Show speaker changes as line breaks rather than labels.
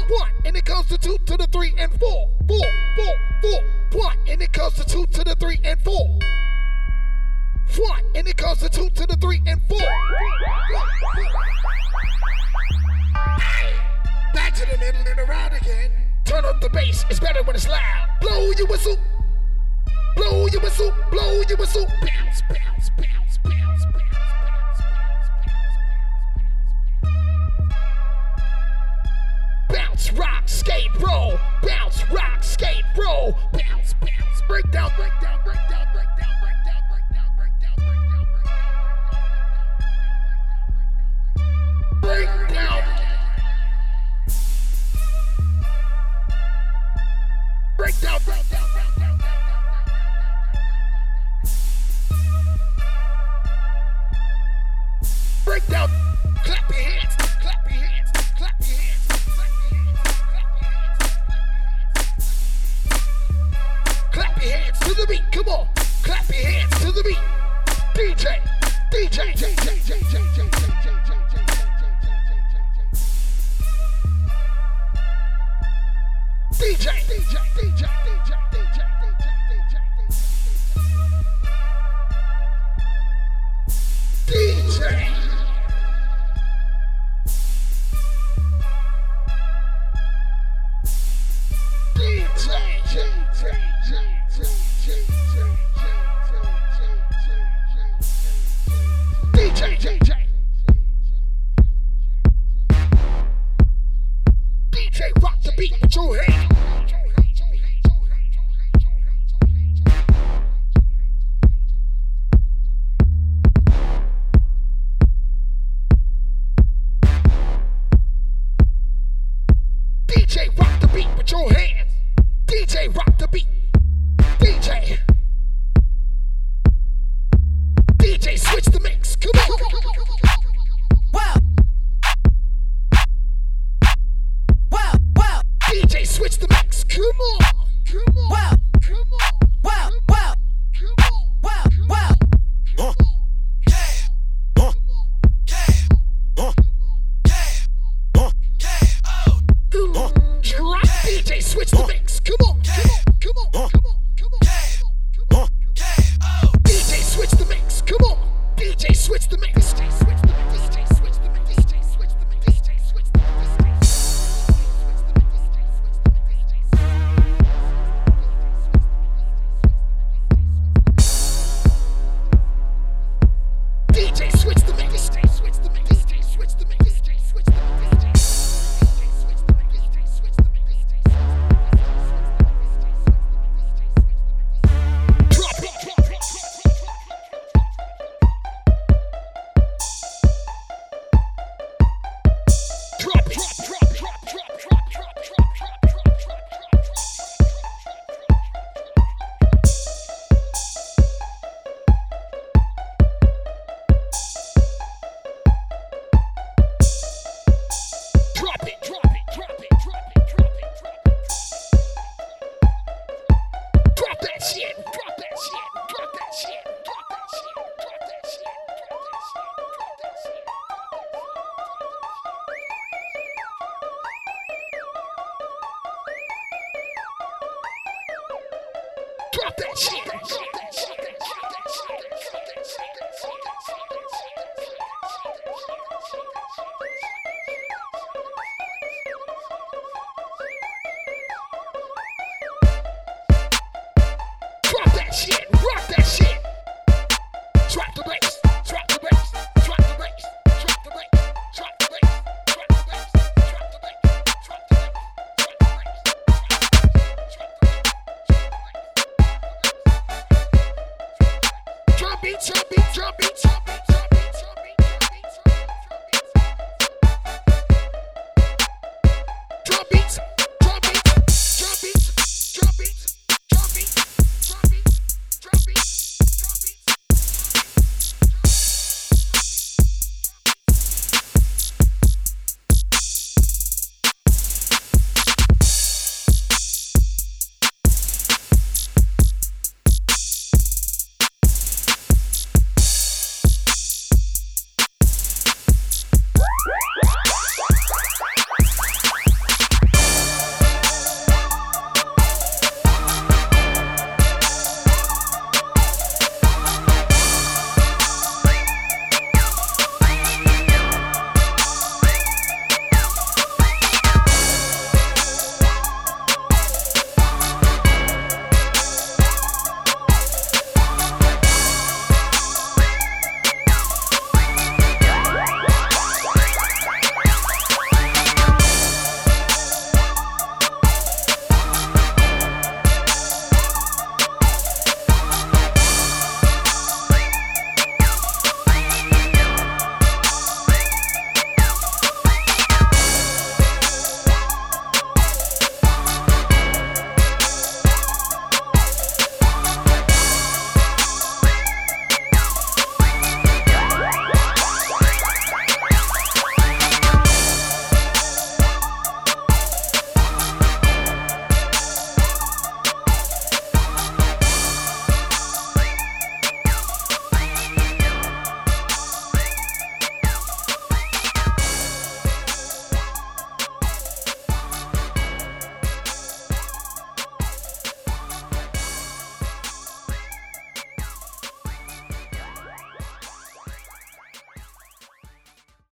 One, and it goes to 2 to the 3 and 4. 4, 4, 4. One, and it goes to 2 to the 3 and 4. One, and it goes to 2 to the 3 and 4. Back to the middle and around again. Turn up the bass, it's better when it's loud. Blow your whistle. Blow your whistle, blow your whistle. Bounce, bounce, bounce, bounce, bounce, bounce, bounce. Bounce, rock, skate, roll. Bounce, rock, skate, roll. Bounce, bounce, break down, break down, break down, break down, break down, break down, break down, break down, break down, break down. Break down, break down, break down, break down. Break down, clap your hands, clap your hands, clap your hands, clap your hands, clap your hands, clap your hands to the beat, come on, clap your hands to the beat. DJ, DJ, DJ, DJ, DJ, DJ, DJ, DJ, DJ. DJ, rock the beat with your hands. DJ, rock the beat with your hands. DJ, rock the beat. DJ. DJ, switch the mix. Come on. Wow. Wow. Wow. DJ, switch the mix. Come on. Come on. Wow. Come on. Wow. Wow. Come on. Wow. Wow. DJ, switch the mix. Come on, come on, come on, come on, come on, come on. DJ, switch the mix. Come on. DJ, switch the mix. DJ, switch the mix. DJ, switch the mix. DJ, switch the mix. DJ, switch the mix. DJ, switch the mix. DJ, switch the mix. DJ, switch the mix. DJ, switch the mix. Drop that shit. Drop that shit. Drop that shit. Rock that shit. Drop the bass. Drop the bass. Drop the bass. Drop the bass. Drop the bass. Drop the bass. Drop the bass. Drop the bass. Drum beat, drum beat, drum beat, drum beat, drum beat, drum beat, drum beat, drum beats.